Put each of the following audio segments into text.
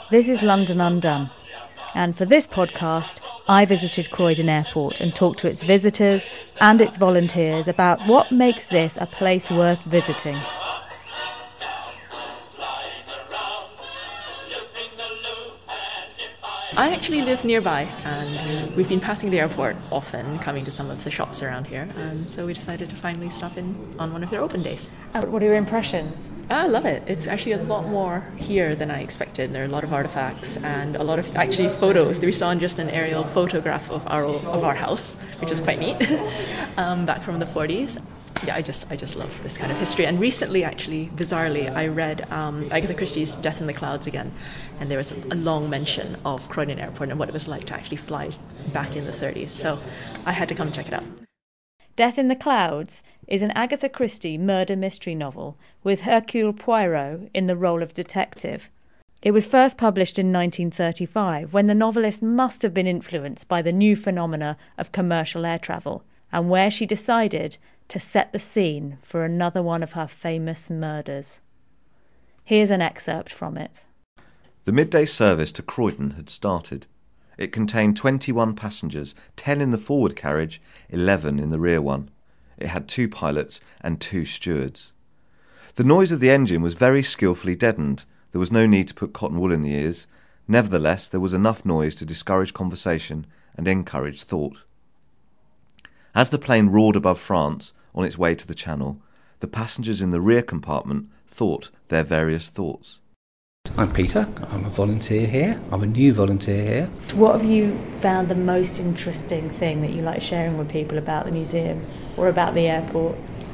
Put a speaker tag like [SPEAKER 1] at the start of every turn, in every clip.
[SPEAKER 1] This is London Undone, and for this podcast, I visited Croydon Airport and talked to its visitors and its volunteers about what makes this a place worth visiting.
[SPEAKER 2] I actually live nearby, and we've been passing the airport often, coming to some of the shops around here, and so we decided to finally stop in on one of their open days.
[SPEAKER 1] What are your impressions?
[SPEAKER 2] I love it. It's actually a lot more here than I expected. There are a lot of artifacts and a lot of actually photos. We saw just an aerial photograph of our house, which is quite neat, back from the 40s. Yeah, I just love this kind of history. And recently, actually, bizarrely, I read Agatha Christie's Death in the Clouds again, and there was a long mention of Croydon Airport and what it was like to actually fly back in the 30s. So I had to come check it out.
[SPEAKER 1] Death in the Clouds is an Agatha Christie murder mystery novel with Hercule Poirot in the role of detective. It was first published in 1935, when the novelist must have been influenced by the new phenomena of commercial air travel, and where she decided to set the scene for another one of her famous murders. Here's an excerpt from it.
[SPEAKER 3] The midday service to Croydon had started. It contained 21 passengers, 10 in the forward carriage, 11 in the rear one. It had 2 pilots and 2 stewards. The noise of the engine was very skillfully deadened. There was no need to put cotton wool in the ears. Nevertheless, there was enough noise to discourage conversation and encourage thought. As the plane roared above France on its way to the Channel, the passengers in the rear compartment thought their various thoughts.
[SPEAKER 4] I'm Peter, I'm a volunteer here, I'm a new volunteer here.
[SPEAKER 1] What have you found the most interesting thing that you like sharing with people about the museum or about the airport?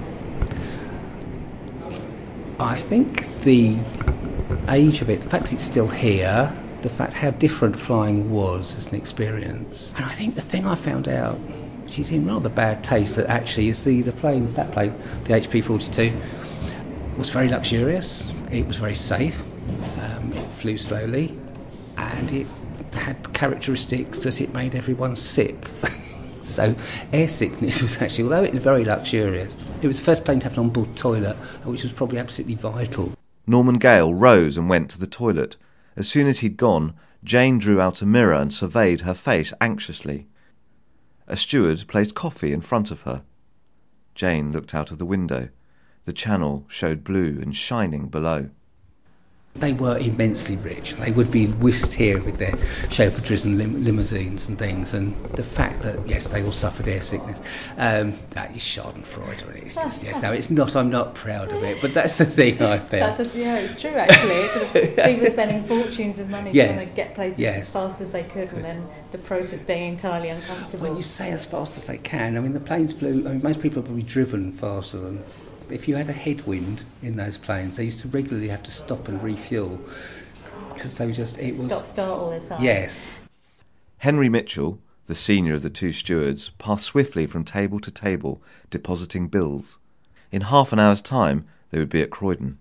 [SPEAKER 4] I think the age of it, the fact it's still here, the fact how different flying was as an experience. And I think the thing I found out, which is in rather bad taste, that actually is the plane, the HP-42, was very luxurious, it was very safe. It flew slowly, and it had characteristics that it made everyone sick. So air sickness was actually, although it was very luxurious, it was the first plane to have an onboard toilet, which was probably absolutely vital.
[SPEAKER 3] Norman Gale rose and went to the toilet. As soon as he'd gone, Jane drew out a mirror and surveyed her face anxiously. A steward placed coffee in front of her. Jane looked out of the window. The Channel showed blue and shining below.
[SPEAKER 4] They were immensely rich. They would be whisked here with their chauffeur-driven limousines and things, and the fact that, yes, they all suffered air sickness, that is schadenfreude. It's just, yes, no, it's not, I'm not proud of it, but that's the thing I felt.
[SPEAKER 1] It's true, actually. It's sort of people spending fortunes of money trying to get places as fast as they could, and then the process being entirely uncomfortable.
[SPEAKER 4] When you say as fast as they can, I mean, the planes flew, most people have probably driven faster than... If you had a headwind in those planes, they used to regularly have to stop and refuel because they were just...
[SPEAKER 1] Start all this time.
[SPEAKER 4] Yes.
[SPEAKER 3] Henry Mitchell, the senior of the 2 stewards, passed swiftly from table to table, depositing bills. In half an hour's time, they would be at Croydon.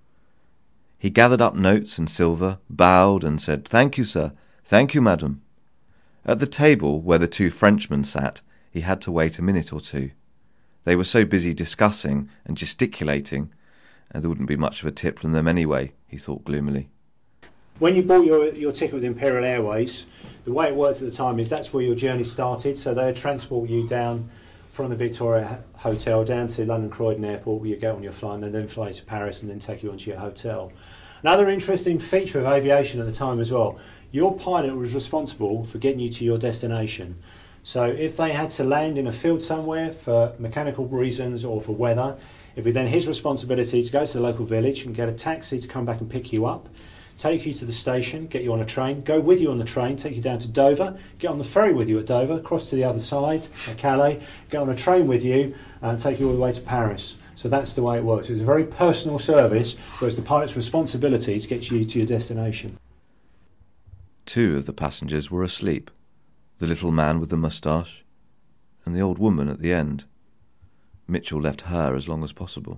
[SPEAKER 3] He gathered up notes and silver, bowed and said, "Thank you, sir. Thank you, madam." At the table where the 2 Frenchmen sat, he had to wait a minute or 2. They were so busy discussing and gesticulating, and there wouldn't be much of a tip from them anyway, he thought gloomily.
[SPEAKER 5] When you bought your ticket with Imperial Airways, the way it worked at the time is that's where your journey started, so they'd transport you down from the Victoria Hotel down to London Croydon Airport, where you get on your flight and then fly to Paris and then take you onto your hotel. Another interesting feature of aviation at the time as well, your pilot was responsible for getting you to your destination. So if they had to land in a field somewhere for mechanical reasons or for weather, it'd be then his responsibility to go to the local village and get a taxi to come back and pick you up, take you to the station, get you on a train, go with you on the train, take you down to Dover, get on the ferry with you at Dover, cross to the other side at Calais, get on a train with you and take you all the way to Paris. So that's the way it works. It was a very personal service, but it's the pilot's responsibility to get you to your destination.
[SPEAKER 3] 2 of the passengers were asleep. The little man with the moustache, and the old woman at the end. Mitchell left her as long as possible.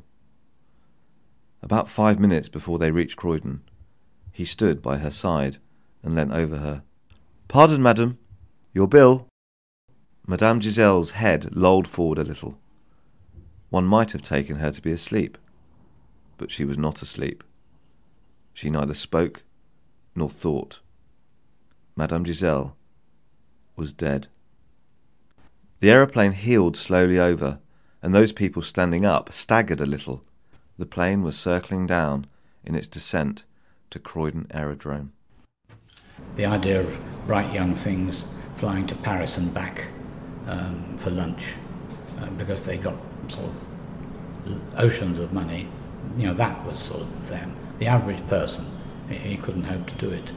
[SPEAKER 3] About 5 minutes before they reached Croydon, he stood by her side and leant over her. "Pardon, madam, your bill." Madame Giselle's head lolled forward a little. One might have taken her to be asleep, but she was not asleep. She neither spoke nor thought. Madame Giselle was dead. The aeroplane heeled slowly over, and those people standing up staggered a little. The plane was circling down in its descent to Croydon Aerodrome.
[SPEAKER 6] The idea of bright young things flying to Paris and back for lunch because they got sort of oceans of money, that was sort of them. The average person, he couldn't hope to do it.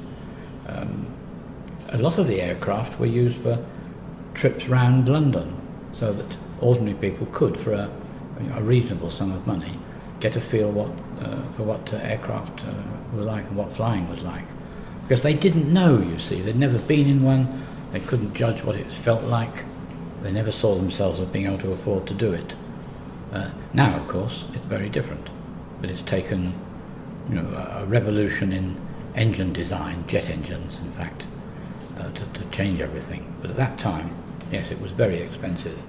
[SPEAKER 6] A lot of the aircraft were used for trips round London, so that ordinary people could, for a reasonable sum of money, get a feel for what aircraft were like and what flying was like. Because they didn't know, you see, they'd never been in one, they couldn't judge what it felt like, they never saw themselves as being able to afford to do it. Now, of course, it's very different, but it's taken a revolution in engine design, jet engines, in fact, to change everything. But at that time, yes, it was very expensive.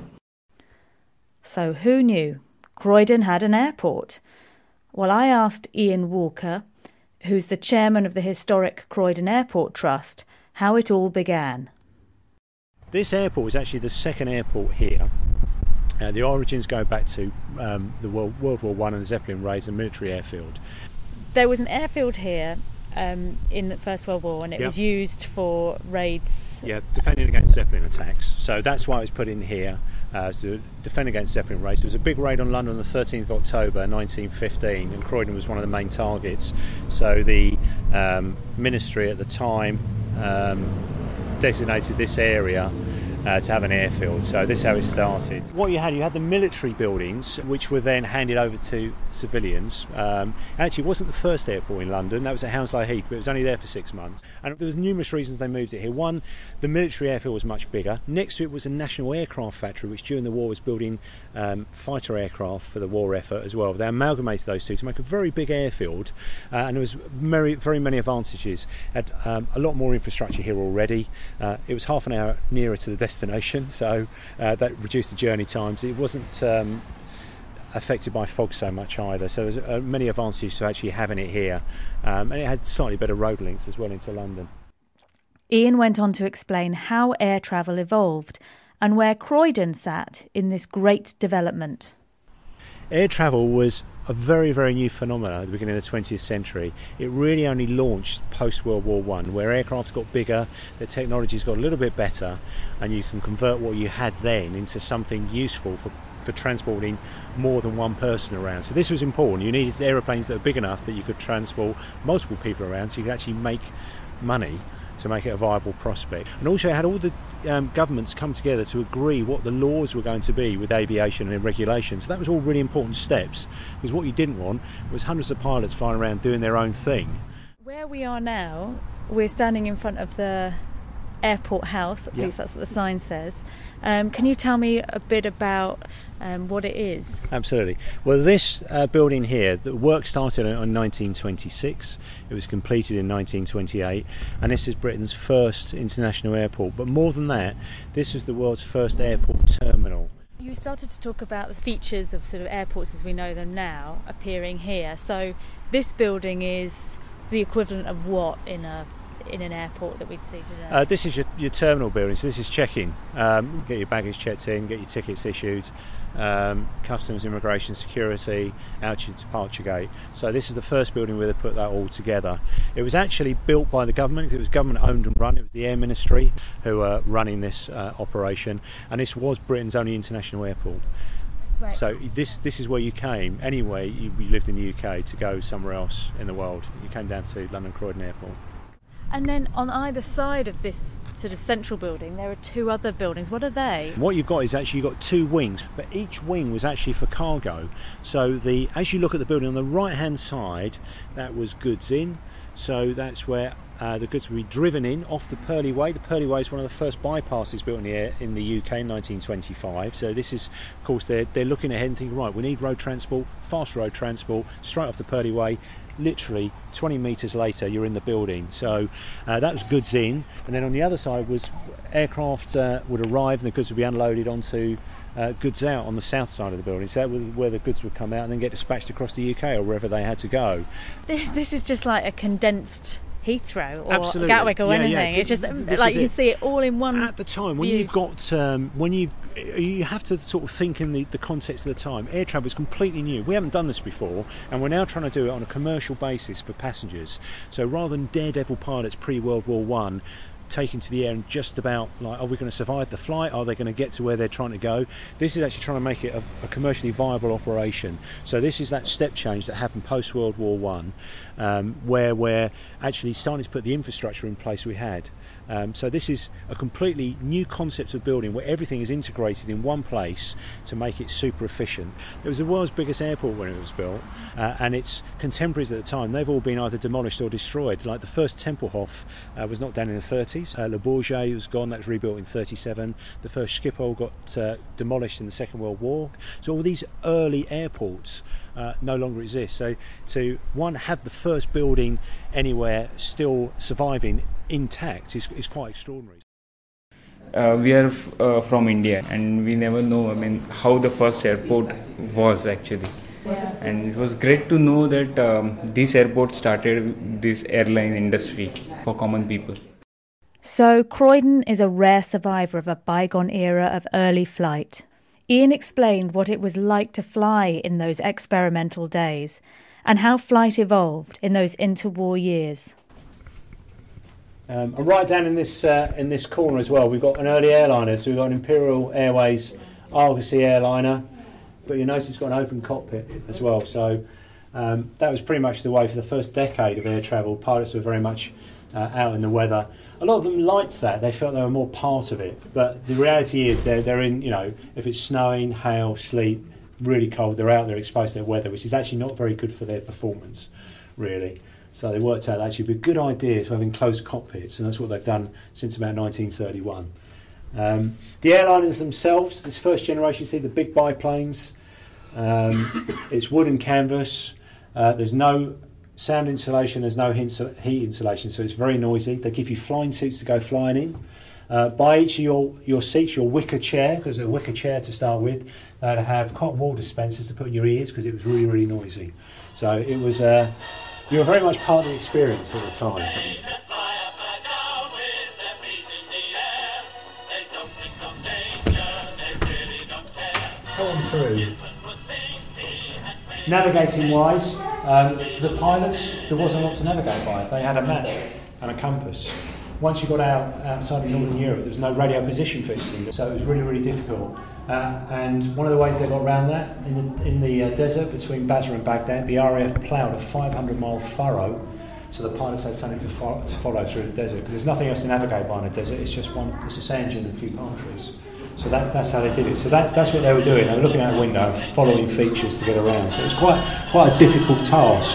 [SPEAKER 1] So who knew? Croydon had an airport. Well, I asked Ian Walker, who's the chairman of the historic Croydon Airport Trust, how it all began.
[SPEAKER 5] This airport was actually the second airport here. The origins go back to the World War I and the Zeppelin raids and military airfield.
[SPEAKER 1] There was an airfield here in the First World War, and it was used for raids.
[SPEAKER 5] Yeah, defending against Zeppelin attacks. So that's why it was put in here, to defend against Zeppelin raids. There was a big raid on London on the 13th of October 1915, and Croydon was one of the main targets. So the ministry at the time designated this area to have an airfield. So this is how it started. What you had the military buildings, which were then handed over to civilians. Actually, it wasn't the first airport in London. That was at Hounslow Heath, but it was only there for 6 months. And there was numerous reasons they moved it here. One, the military airfield was much bigger. Next to it was a National Aircraft Factory, which during the war was building fighter aircraft for the war effort as well. They amalgamated those two to make a very big airfield, and there was very many advantages. Had a lot more infrastructure here already. It was half an hour nearer to the destination, so that reduced the journey times. It wasn't affected by fog so much either, so there's many advantages to actually having it here, and it had slightly better road links as well into London.
[SPEAKER 1] Ian went on to explain how air travel evolved and where Croydon sat in this great development.
[SPEAKER 5] Air travel was a very, very new phenomenon at the beginning of the 20th century. It really only launched post-World War I, where aircraft got bigger, the technology's got a little bit better, and you can convert what you had then into something useful for transporting more than one person around. So this was important. You needed aeroplanes that were big enough that you could transport multiple people around, so you could actually make money to make it a viable prospect. And also it had all the governments come together to agree what the laws were going to be with aviation and regulation. So that was all really important steps, because what you didn't want was hundreds of pilots flying around doing their own thing.
[SPEAKER 1] Where we are now, we're standing in front of the airport house, at least that's what the sign says. Can you tell me a bit about what it is?
[SPEAKER 5] Absolutely. Well, this building here, the work started in 1926. It was completed in 1928, and this is Britain's first international airport. But more than that, this was the world's first airport terminal.
[SPEAKER 1] You started to talk about the features of sort of airports as we know them now appearing here. So this building is the equivalent of what in an airport that we'd see today?
[SPEAKER 5] This is your terminal building, so this is check-in. Get your baggage checked in, get your tickets issued, customs, immigration, security, altitude departure gate. So this is the first building where they put that all together. It was actually built by the government. It was government owned and run. It was the Air Ministry who were running this operation, and this was Britain's only international airport.
[SPEAKER 1] Right.
[SPEAKER 5] So this is where you came anyway. You lived in the UK to go somewhere else in the world. You came down to London Croydon Airport.
[SPEAKER 1] And then on either side of this sort of central building, there are two other buildings. What are they?
[SPEAKER 5] What you've got is actually you've got two wings, but each wing was actually for cargo. So as you look at the building on the right-hand side, that was goods in. So that's where the goods would be driven in off the Purley Way. The Purley Way is one of the first bypasses built in the UK in 1925. So this is, of course, they're looking ahead and thinking, right, we need road transport, fast road transport, straight off the Purley Way. Literally 20 metres later you're in the building. So that was goods in, and then on the other side was aircraft would arrive and the goods would be unloaded onto goods out on the south side of the building. So that was where the goods would come out and then get dispatched across the UK or wherever they had to go.
[SPEAKER 1] This is just like a condensed Heathrow or
[SPEAKER 5] Absolutely.
[SPEAKER 1] Gatwick or
[SPEAKER 5] Yeah,
[SPEAKER 1] anything.
[SPEAKER 5] yeah.
[SPEAKER 1] It's just
[SPEAKER 5] This
[SPEAKER 1] like
[SPEAKER 5] is
[SPEAKER 1] you can
[SPEAKER 5] it.
[SPEAKER 1] see it all in one.
[SPEAKER 5] At the time, when
[SPEAKER 1] view.
[SPEAKER 5] you've got, you have to sort of think in the context of the time. Air travel is completely new. We haven't done this before, and we're now trying to do it on a commercial basis for passengers. So rather than daredevil pilots pre-World War One taking to the air and just about like, are we going to survive the flight? Are they going to get to where they're trying to go? This is actually trying to make it a commercially viable operation. So this is that step change that happened post World War One, where we're actually starting to put the infrastructure in place we had. So this is a completely new concept of building where everything is integrated in one place to make it super efficient. It was the world's biggest airport when it was built, and its contemporaries at the time, they've all been either demolished or destroyed. Like the first Tempelhof was knocked down in the 30s. Le Bourget was gone, that was rebuilt in 37. The first Schiphol got demolished in the Second World War. So all these early airports no longer exist. So to have the first building anywhere still surviving intact is quite extraordinary.
[SPEAKER 7] We are from India, and we never know, how the first airport was actually. Yeah. And it was great to know that this airport started this airline industry for common people.
[SPEAKER 1] So Croydon is a rare survivor of a bygone era of early flight. Ian explained what it was like to fly in those experimental days and how flight evolved in those interwar years.
[SPEAKER 5] And right down in this corner as well, we've got an early airliner. So we've got an Imperial Airways Argosy airliner, but you notice it's got an open cockpit as well. So that was pretty much the way for the first decade of air travel. Pilots were very much out in the weather. A lot of them liked that. They felt they were more part of it. But the reality is they're in, if it's snowing, hail, sleet, really cold, they're out there exposed to their weather, which is actually not very good for their performance, really. So they worked out actually it'd be a good idea to have enclosed cockpits, and that's what they've done since about 1931. The airliners themselves, this first generation, you see the big biplanes. It's wood and canvas. There's no sound insulation, there's no heat insulation, so it's very noisy. They give you flying seats to go flying in. By each of your seats, your wicker chair, because there's a wicker chair to start with, they'd have cotton wool dispensers to put in your ears because it was really, really noisy. So it was, you were very much part of the experience at the time. Go on through. Navigating wise, the pilots, there wasn't a lot to navigate by. They had a map and a compass. Once you got outside of Northern Europe, there was no radio position fixing, so it was really, really difficult. And one of the ways they got around that, in the desert between Basra and Baghdad, the RAF ploughed a 500-mile furrow, so the pilots had something to follow through the desert, because there's nothing else to navigate by in a desert. It's just it's a sand dune and a few palm trees. So that's how they did it. So that's what they were doing. They were looking out the window, following features to get around. So it was quite a difficult task.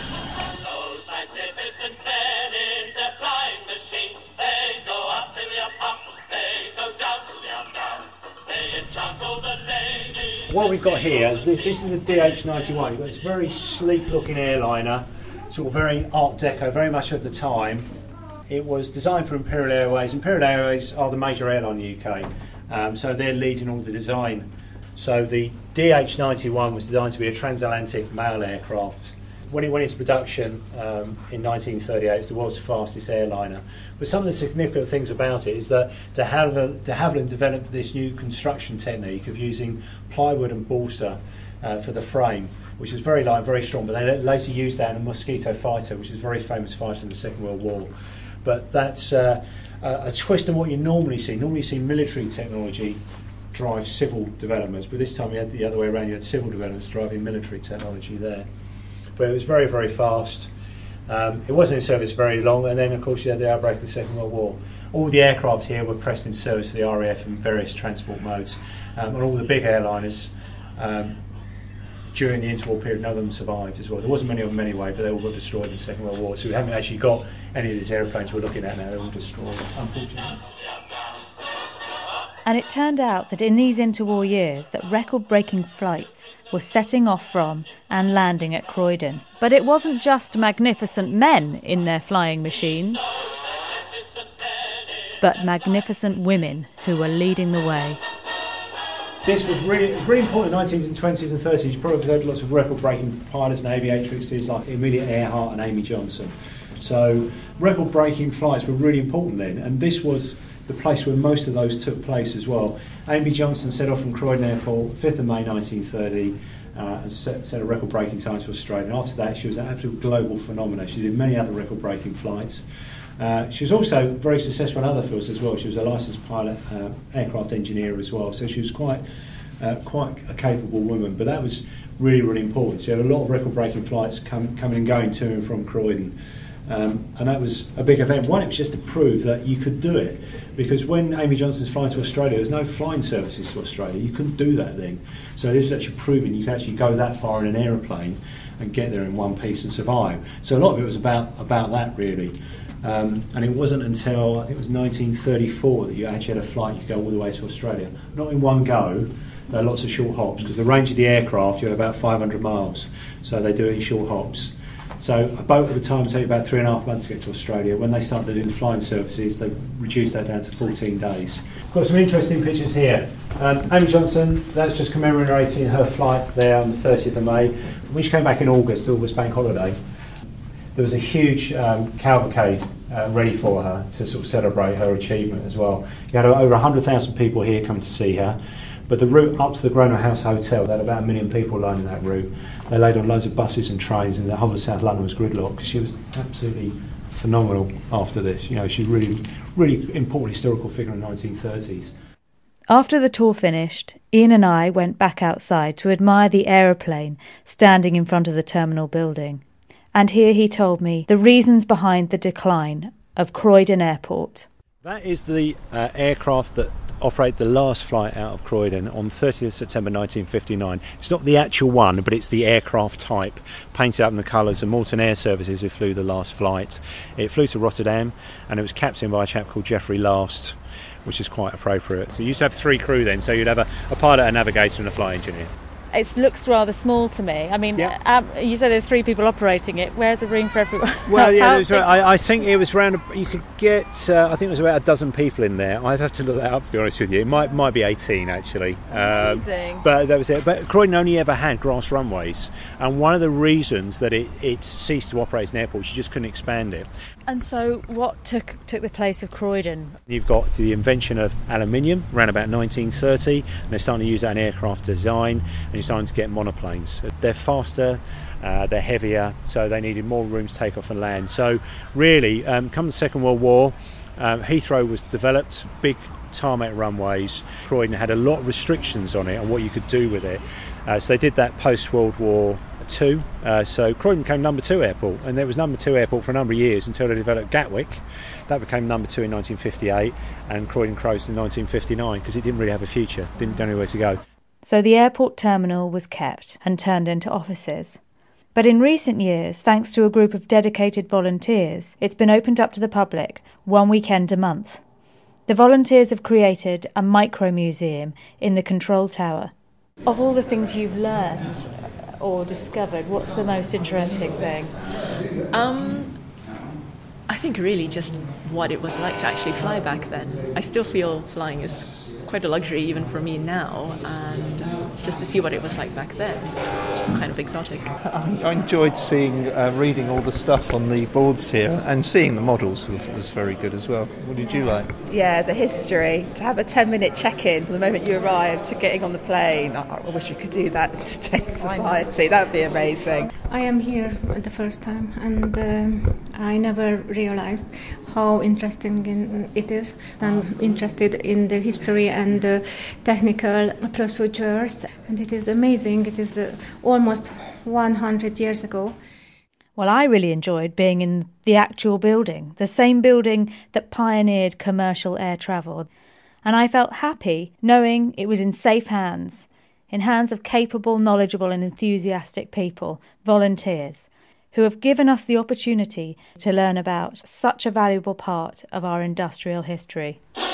[SPEAKER 5] What we've got here, this is the DH91. You've got this very sleek-looking airliner, sort of very Art Deco, very much of the time. It was designed for Imperial Airways. Imperial Airways are the major airline in the UK, so they're leading all the design. So the DH91 was designed to be a transatlantic mail aircraft. When it went into production in 1938, it's the world's fastest airliner. But some of the significant things about it is that de Havilland developed this new construction technique of using plywood and balsa for the frame, which was very light, very strong. But they later used that in a Mosquito fighter, which is a very famous fighter in the Second World War. But that's a twist on what you normally see. Normally you see military technology drive civil developments, but this time you had the other way around. You had civil developments driving military technology there. But it was very, very fast. It wasn't in service very long, and then of course you had the outbreak of the Second World War. All the aircraft here were pressed in service for the RAF in various transport modes, and all the big airliners during the interwar period, none of them survived as well. There wasn't many of them anyway, but they all got destroyed in the Second World War, so we haven't actually got any of these airplanes we're looking at now. They're all destroyed, unfortunately.
[SPEAKER 1] And it turned out that in these interwar years that record-breaking flights were setting off from and landing at Croydon. But it wasn't just magnificent men in their flying machines, but magnificent women who were leading the way.
[SPEAKER 5] This was really important in the 19s and 20s and 30s. You probably heard lots of record-breaking pilots and aviatrixes like Amelia Earhart and Amy Johnson. So record-breaking flights were really important then, and this was the place where most of those took place as well. Amy Johnson set off from Croydon Airport 5th of May 1930 and set a record-breaking time to Australia. And after that, she was an absolute global phenomenon. She did many other record-breaking flights. She was also very successful in other fields as well. She was a licensed pilot, aircraft engineer as well. So she was quite a capable woman. But that was really, really important. So you had a lot of record-breaking flights coming and going to and from Croydon. And that was a big event. One, it was just to prove that you could do it. Because when Amy Johnson's flying to Australia, there's no flying services to Australia. You couldn't do that then. So this was actually proving you could actually go that far in an aeroplane and get there in one piece and survive. So a lot of it was about that, really. And it wasn't until, I think it was 1934, that you actually had a flight you could go all the way to Australia. Not in one go, there are lots of short hops, because the range of the aircraft, you had about 500 miles. So they do it in short hops. So a boat at the time would take about 3.5 months to get to Australia. When they started doing flying services, they reduced that down to 14 days. Got some interesting pictures here. Amy Johnson, that's just commemorating her flight there on the 30th of May. When she came back in August bank holiday, there was a huge cavalcade ready for her to sort of celebrate her achievement as well. You had over 100,000 people here come to see her. But the route up to the Grosvenor House Hotel, they had about 1 million people lining that route. They laid on loads of buses and trains, and the whole of South London was gridlocked. She was absolutely phenomenal after this. You know, she's really, really important historical figure in the 1930s.
[SPEAKER 1] After the tour finished, Ian and I went back outside to admire the aeroplane standing in front of the terminal building. And here he told me the reasons behind the decline of Croydon Airport.
[SPEAKER 5] That is the aircraft that operated the last flight out of Croydon on 30th September 1959. It's not the actual one, but it's the aircraft type, painted up in the colours of Morton Air Services, who flew the last flight. It flew to Rotterdam, and it was captained by a chap called Geoffrey Last, which is quite appropriate. So you used to have 3 crew then, so you'd have a pilot, a navigator and a flight engineer.
[SPEAKER 1] It looks rather small to me. I mean, you said there's 3 people operating it. Where's the room for everyone?
[SPEAKER 5] Well, yeah, I think it was around. You could get. I think it was about a dozen people in there. I'd have to look that up, to be honest with you. It might be 18 actually.
[SPEAKER 1] Amazing.
[SPEAKER 5] But that was it. But Croydon only ever had grass runways, and one of the reasons that it ceased to operate as an airport, you just couldn't expand it.
[SPEAKER 1] And so, what took the place of Croydon?
[SPEAKER 5] You've got the invention of aluminium around about 1930, and they're starting to use that in aircraft design, and you're starting to get monoplanes. They're faster, they're heavier, so they needed more room to take off and land. So really, come the Second World War, Heathrow was developed, big tarmac runways. Croydon had a lot of restrictions on it and what you could do with it. So they did that post-World War II. So Croydon became number 2 airport, and it was number 2 airport for a number of years until they developed Gatwick. That became number 2 in 1958, and Croydon closed in 1959 because it didn't really have a future, didn't know anywhere to go.
[SPEAKER 1] So the airport terminal was kept and turned into offices. But in recent years, thanks to a group of dedicated volunteers, it's been opened up to the public 1 weekend a month. The volunteers have created a micro-museum in the control tower. Of all the things you've learned or discovered, what's the most interesting thing?
[SPEAKER 2] I think really just what it was like to actually fly back then. I still feel flying is quite a luxury even for me now, and it's just to see what it was like back then. It's just kind of exotic.
[SPEAKER 8] I enjoyed reading all the stuff on the boards here, and seeing the models was very good as well. What did you like?
[SPEAKER 9] Yeah, the history. To have a 10-minute check-in from the moment you arrive to getting on the plane. I wish we could do that in today's society. That would be amazing.
[SPEAKER 10] I am here the first time, and I never realized how interesting it is. I'm interested in the history and the technical procedures, and it is amazing. It is almost 100 years ago.
[SPEAKER 1] Well, I really enjoyed being in the actual building, the same building that pioneered commercial air travel. And I felt happy knowing it was in safe hands, in hands of capable, knowledgeable and enthusiastic people, volunteers, who have given us the opportunity to learn about such a valuable part of our industrial history.